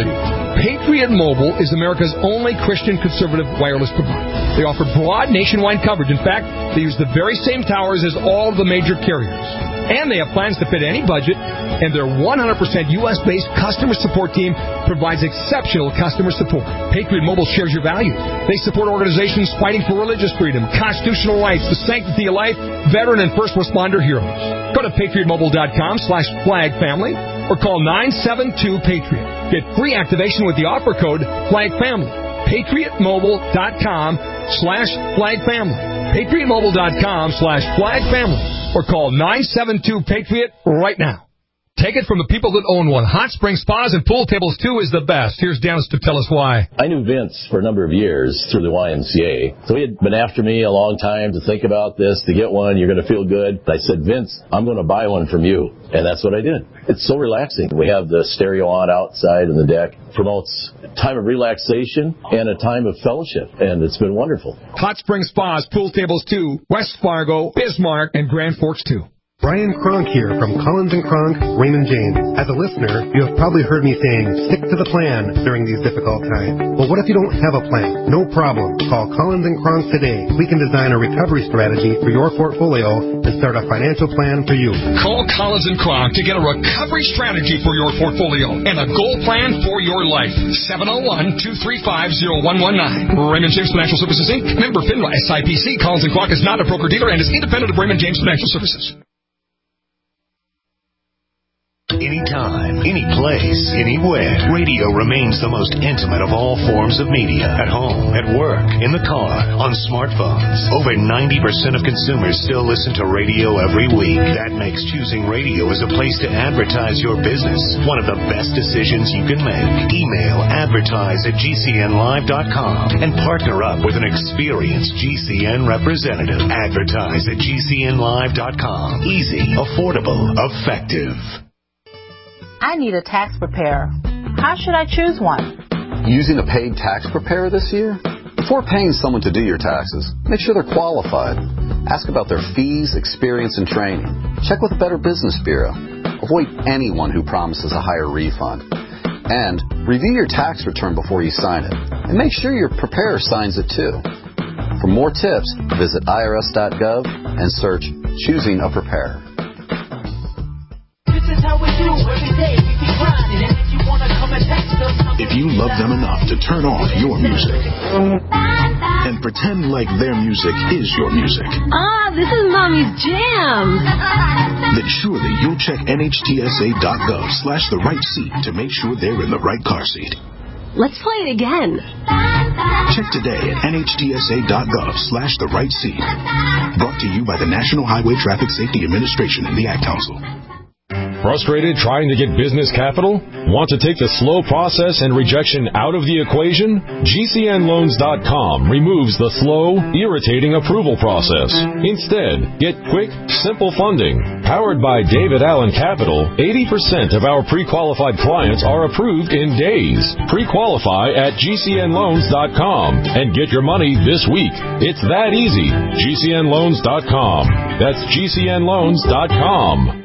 Patriot Mobile is America's only Christian conservative wireless provider. They offer broad nationwide coverage. In fact, they use the very same towers as all the major carriers. And they have plans to fit any budget, and their one hundred percent U S-based customer support team provides exceptional customer support. Patriot Mobile shares your values. They support organizations fighting for religious freedom, constitutional rights, the sanctity of life, veteran and first responder heroes. Go to patriotmobile.com slash flag family or call nine seven two PATRIOT. Get free activation with the offer code FLAGFAMILY. patriotmobile.com slash flagfamily. patriotmobile.com slash flagfamily or call nine seven two PATRIOT right now. Take it from the people that own one. Hot Spring Spas and Pool Tables, too, is the best. Here's Dennis to tell us why. I knew Vince for a number of years through the Y M C A. So he had been after me a long time to think about this, to get one. You're going to feel good. I said, Vince, I'm going to buy one from you. And that's what I did. It's so relaxing. We have the stereo on outside in the deck. Promotes time of relaxation and a time of fellowship. And it's been wonderful. Hot Spring Spas, Pool Tables, too. West Fargo, Bismarck, and Grand Forks, too. Brian Kronk here from Collins and Kronk, Raymond James. As a listener, you have probably heard me saying, stick to the plan during these difficult times. Well, what if you don't have a plan? No problem. Call Collins and Kronk today. We can design a recovery strategy for your portfolio and start a financial plan for you. Call Collins and Kronk to get a recovery strategy for your portfolio and a goal plan for your life. seven oh one, two three five, oh one one nine. Raymond James Financial Services, Incorporated. Member FINRA S I P C. Collins and Kronk is not a broker-dealer and is independent of Raymond James Financial Services. Anytime, any place, anywhere. Radio remains the most intimate of all forms of media. At home, at work, in the car, on smartphones. Over ninety percent of consumers still listen to radio every week. That makes choosing radio as a place to advertise your business one of the best decisions you can make. Email advertise at G C N live dot com and partner up with an experienced G C N representative. Advertise at G C N live dot com. Easy, affordable, effective. I need a tax preparer. How should I choose one? Using a paid tax preparer this year? Before paying someone to do your taxes, make sure they're qualified. Ask about their fees, experience, and training. Check with the Better Business Bureau. Avoid anyone who promises a higher refund. And review your tax return before you sign it. And make sure your preparer signs it too. For more tips, visit I R S dot gov and search Choosing a Preparer. If you love them enough to turn off your music and pretend like their music is your music, Ah, this is Mommy's jam. then surely you'll check N H T S A dot gov slash the right seat to make sure they're in the right car seat. Let's play it again. Check today at N H T S A dot gov slash the right seat. Brought to you by the National Highway Traffic Safety Administration and the Ad Council. Frustrated trying to get business capital? Want to take the slow process and rejection out of the equation? G C N loans dot com removes the slow, irritating approval process. Instead, get quick, simple funding. Powered by David Allen Capital, eighty percent of our pre-qualified clients are approved in days. Pre-qualify at G C N loans dot com and get your money this week. It's that easy. G C N loans dot com. That's G C N loans dot com.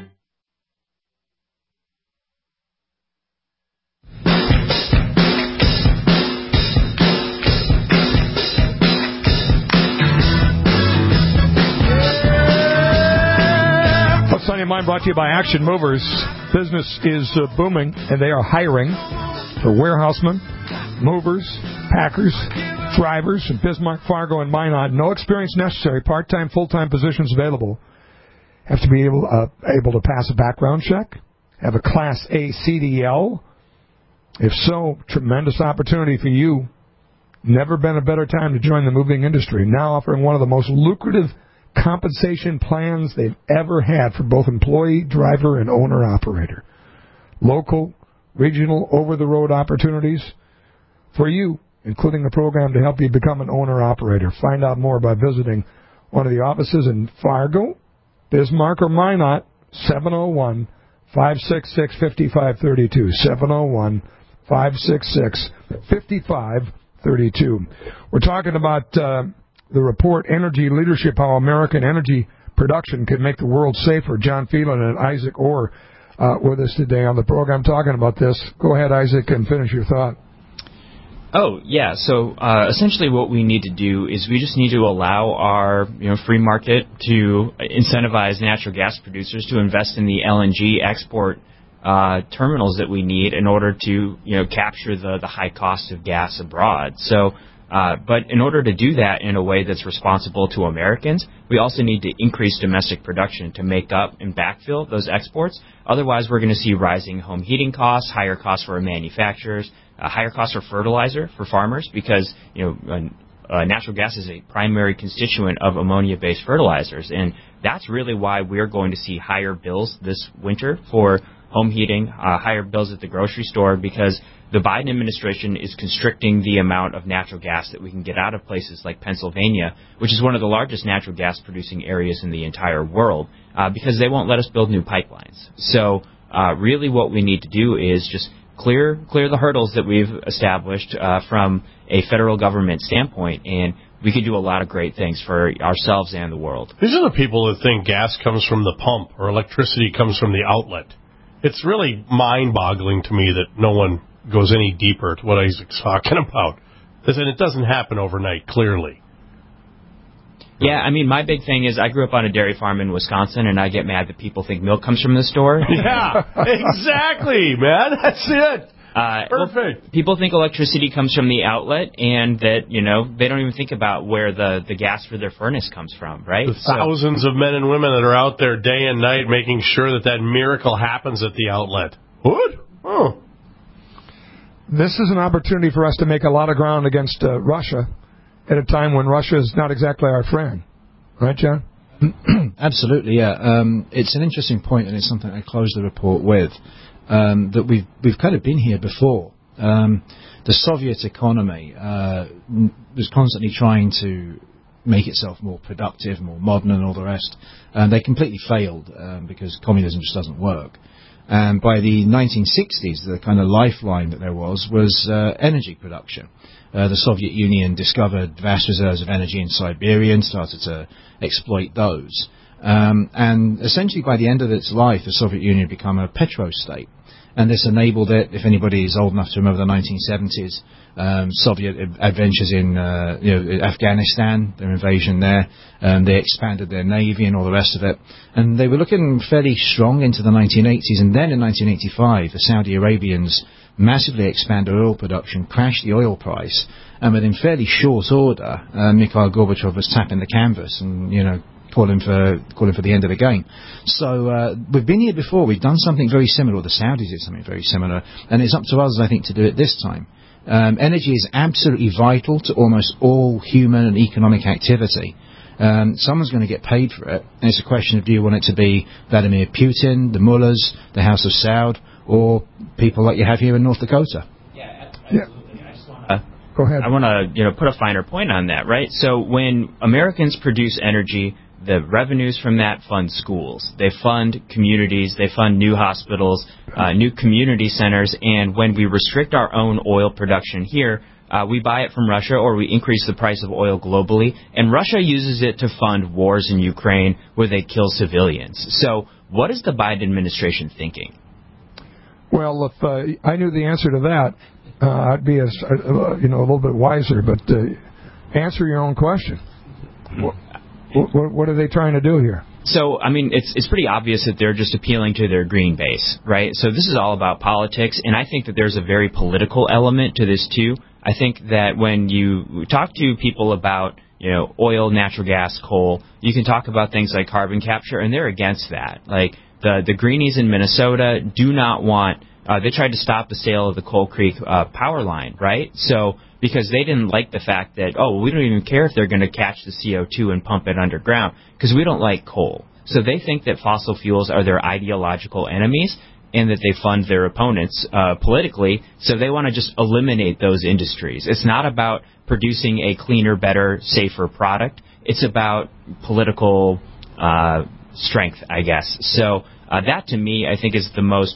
Sunday Mind brought to you by Action Movers. Business is uh, booming, and they are hiring for warehousemen, movers, packers, drivers in Bismarck, Fargo, and Minot. No experience necessary. Part-time, full-time positions available. Have to be able, uh, able to pass a background check. Have a Class A C D L. If so, tremendous opportunity for you. Never been a better time to join the moving industry. Now offering one of the most lucrative compensation plans they've ever had for both employee, driver, and owner-operator. Local, regional, over-the-road opportunities for you, including a program to help you become an owner-operator. Find out more by visiting one of the offices in Fargo, Bismarck, or Minot, seven oh one, five six six, five five three two, seven oh one, five six six, five five three two. We're talking about Uh, the report, Energy Leadership, How American Energy Production Can Make the World Safer. John Phelan and Isaac Orr uh, with us today on the program talking about this. Go ahead, Isaac, and finish your thought. Oh, yeah. So uh, essentially what we need to do is we just need to allow our you know, free market to incentivize natural gas producers to invest in the L N G export uh, terminals that we need in order to you know, capture the, the high cost of gas abroad. So, uh, but in order to do that in a way that's responsible to Americans, we also need to increase domestic production to make up and backfill those exports. Otherwise, we're going to see rising home heating costs, higher costs for our manufacturers, Uh, higher costs for fertilizer for farmers because, you know, uh, natural gas is a primary constituent of ammonia-based fertilizers. And that's really why we're going to see higher bills this winter for home heating, uh, higher bills at the grocery store because the Biden administration is constricting the amount of natural gas that we can get out of places like Pennsylvania, which is one of the largest natural gas producing areas in the entire world, uh, because they won't let us build new pipelines. So uh, really what we need to do is just Clear, clear the hurdles that we've established uh, from a federal government standpoint, and we could do a lot of great things for ourselves and the world. These are the people that think gas comes from the pump or electricity comes from the outlet. It's really mind-boggling to me that no one goes any deeper to what Isaac's talking about. And it doesn't happen overnight, clearly. Yeah, I mean, my big thing is I grew up on a dairy farm in Wisconsin, and I get mad that people think milk comes from the store. Yeah, exactly, man. That's it. Uh, Perfect. Well, people think electricity comes from the outlet, and that, you know, they don't even think about where the, the gas for their furnace comes from, right? The thousands so, of men and women that are out there day and night making sure that that miracle happens at the outlet. What? Oh. This is an opportunity for us to make a lot of ground against uh, Russia at a time when Russia is not exactly our friend. Right, John? Absolutely, yeah. Um, it's an interesting point, and it's something I closed the report with, um, that we've, we've kind of been here before. Um, the Soviet economy uh, was constantly trying to make itself more productive, more modern, and all the rest. And they completely failed um, because communism just doesn't work. And by the nineteen sixties, the kind of lifeline that there was was uh, energy production. Uh, the Soviet Union discovered vast reserves of energy in Siberia and started to exploit those. Um, and essentially, by the end of its life, the Soviet Union had become a petro-state. And this enabled it, if anybody is old enough to remember the nineteen seventies, um, Soviet adventures in uh, you know, Afghanistan, their invasion there, um, they expanded their navy and all the rest of it. And they were looking fairly strong into the nineteen eighties. And then in nineteen eighty-five, the Saudi Arabians massively expanded oil production, crashed the oil price, and within fairly short order, uh, Mikhail Gorbachev was tapping the canvas and, you know, calling for calling for the end of the game. So uh, we've been here before. We've done something very similar. The Saudis did something very similar, and it's up to us, I think, to do it this time. Um, energy is absolutely vital to almost all human and economic activity. Um, someone's going to get paid for it, and it's a question of do you want it to be Vladimir Putin, the mullahs, the House of Saud, or people like you have here in North Dakota? Yeah, absolutely. I just want to Go ahead. I want to you know put a finer point on that, right? So when Americans produce energy, the revenues from that fund schools. They fund communities. They fund new hospitals, uh, new community centers. And when we restrict our own oil production here, uh, we buy it from Russia or we increase the price of oil globally. And Russia uses it to fund wars in Ukraine where they kill civilians. So what is the Biden administration thinking? Well, if uh, I knew the answer to that, uh, I'd be a, uh, you know, a little bit wiser. But uh, answer your own question. What, what, what are they trying to do here? So, I mean, it's it's pretty obvious that they're just appealing to their green base, right? So this is all about politics, and I think that there's a very political element to this, too. I think that when you talk to people about, you know, oil, natural gas, coal, you can talk about things like carbon capture, and they're against that. Like, the, the Greenies in Minnesota do not want, uh, they tried to stop the sale of the Coal Creek uh, power line, right? So, because they didn't like the fact that, oh, well, we don't even care if they're going to catch the C O two and pump it underground, because we don't like coal. So they think that fossil fuels are their ideological enemies and that they fund their opponents uh, politically, so they want to just eliminate those industries. It's not about producing a cleaner, better, safer product. It's about political uh, strength, I guess. So uh, that, to me, I think is the most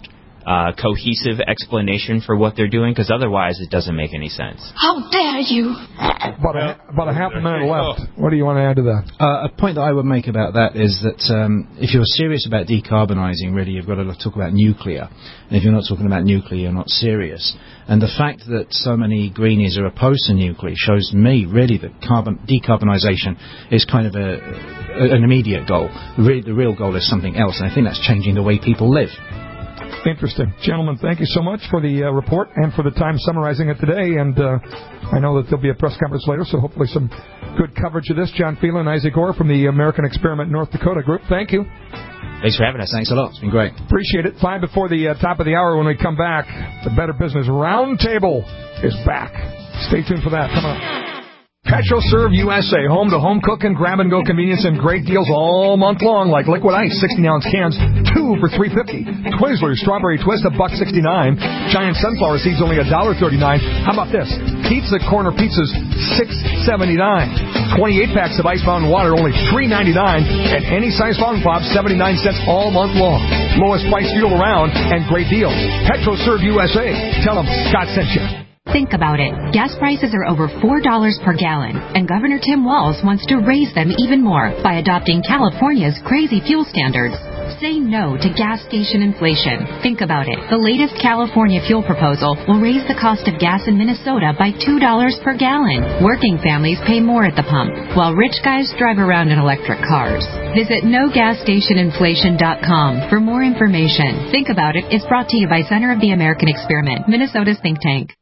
uh, cohesive explanation for what they're doing, because otherwise it doesn't make any sense. How dare you? About a, about a half a minute left. What do you want to add to that? Uh, a point that I would make about that is that um, if you're serious about decarbonising, really, you've got to talk about nuclear. And if you're not talking about nuclear, you're not serious. And the fact that so many greenies are opposed to nuclear shows me, really, that carbon decarbonisation is kind of a, a, an immediate goal. The, re- the real goal is something else, and I think that's changing the way people live. Interesting. Gentlemen, thank you so much for the uh, report and for the time summarizing it today. And uh, I know that there'll be a press conference later, so hopefully some good coverage of this. John Phelan, Isaac Orr from the American Experiment North Dakota Group. Thank you. Thanks for having us. Thanks a lot. It's been great. Appreciate it. Five before the uh, top of the hour when we come back, the Better Business Roundtable is back. Stay tuned for that. Come on. PetroServe U S A, home-to-home cook and grab-and-go convenience and great deals all month long, like Liquid Ice, sixteen-ounce cans, two for three fifty. Twizzlers, Strawberry Twist, a buck sixty-nine. Giant Sunflower Seeds, only a dollar thirty-nine. How about this? Pizza Corner Pizzas, six seventy-nine. twenty-eight packs of Ice Mountain Water, only three ninety-nine. And any size Fountain Pop, seventy-nine cents all month long. Lowest price fuel around and great deals. PetroServe U S A. Tell them Scott sent you. Think about it. Gas prices are over four dollars per gallon, and Governor Tim Walz wants to raise them even more by adopting California's crazy fuel standards. Say no to gas station inflation. Think about it. The latest California fuel proposal will raise the cost of gas in Minnesota by two dollars per gallon. Working families pay more at the pump, while rich guys drive around in electric cars. Visit no gas station inflation dot com for more information. Think About It is brought to you by Center of the American Experiment, Minnesota's think tank.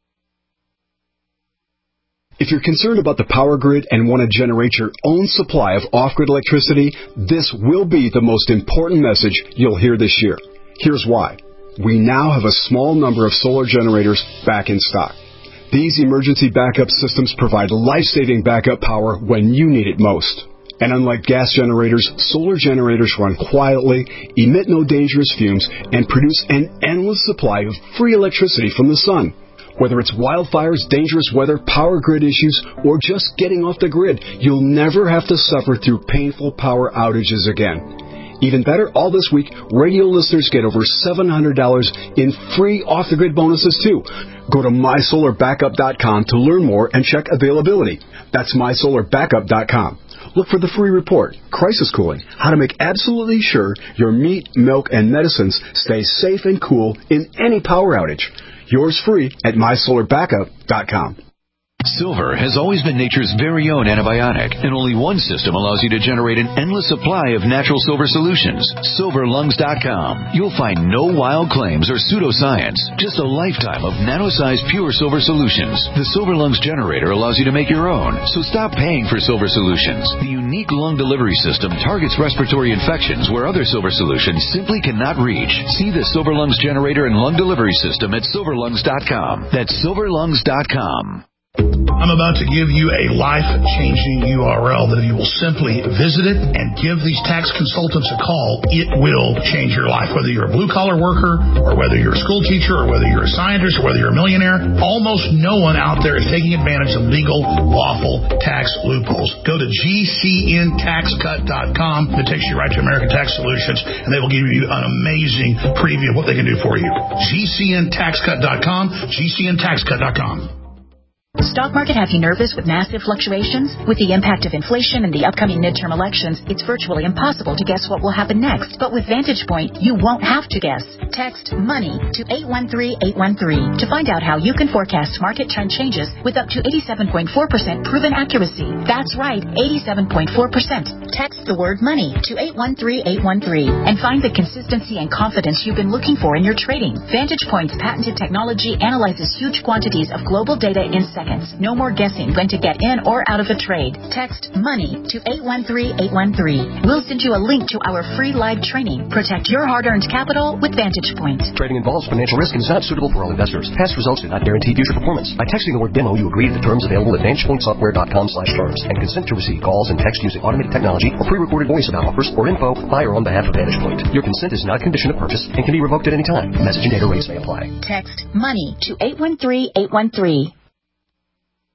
If you're concerned about the power grid and want to generate your own supply of off-grid electricity, this will be the most important message you'll hear this year. Here's why. We now have a small number of solar generators back in stock. These emergency backup systems provide life-saving backup power when you need it most. And unlike gas generators, solar generators run quietly, emit no dangerous fumes, and produce an endless supply of free electricity from the sun. Whether it's wildfires, dangerous weather, power grid issues, or just getting off the grid, you'll never have to suffer through painful power outages again. Even better, all this week, radio listeners get over seven hundred dollars in free off-the-grid bonuses, too. Go to my solar backup dot com to learn more and check availability. That's my solar backup dot com. Look for the free report, Crisis Cooling, how to make absolutely sure your meat, milk, and medicines stay safe and cool in any power outage. Yours free at my solar backup dot com. Silver has always been nature's very own antibiotic, and only one system allows you to generate an endless supply of natural silver solutions. silver lungs dot com. You'll find no wild claims or pseudoscience, just a lifetime of nano-sized pure silver solutions. The Silver Lungs generator allows you to make your own, so stop paying for silver solutions. The unique lung delivery system targets respiratory infections where other silver solutions simply cannot reach. See the Silver Lungs generator and lung delivery system at silver lungs dot com. That's silver lungs dot com. I'm about to give you a life-changing U R L that if you will simply visit it and give these tax consultants a call, it will change your life. Whether you're a blue-collar worker or whether you're a school teacher or whether you're a scientist or whether you're a millionaire, almost no one out there is taking advantage of legal, lawful tax loopholes. Go to G C N tax cut dot com. It takes you right to American Tax Solutions, and they will give you an amazing preview of what they can do for you. G C N tax cut dot com, G C N tax cut dot com. Stock market have you nervous with massive fluctuations? With the impact of inflation and the upcoming midterm elections, it's virtually impossible to guess what will happen next. But with Vantage Point, you won't have to guess. Text MONEY to eight one three eight one three to find out how you can forecast market trend changes with up to eighty-seven point four percent proven accuracy. That's right, eighty-seven point four percent. Text the word MONEY to eight one three eight one three and find the consistency and confidence you've been looking for in your trading. Vantage Point's patented technology analyzes huge quantities of global data in seconds. No more guessing when to get in or out of a trade. Text MONEY to eight one three eight one three. We'll send you a link to our free live training. Protect your hard-earned capital with Vantage Point. Trading involves financial risk and is not suitable for all investors. Past results do not guarantee future performance. By texting the word demo, you agree to the terms available at vantage point software dot com slash terms and consent to receive calls and text using automated technology or pre-recorded voice about offers or info by or on behalf of Vantage Point. Your consent is not a condition of purchase and can be revoked at any time. Message and data rates may apply. Text MONEY to eight one three eight one three.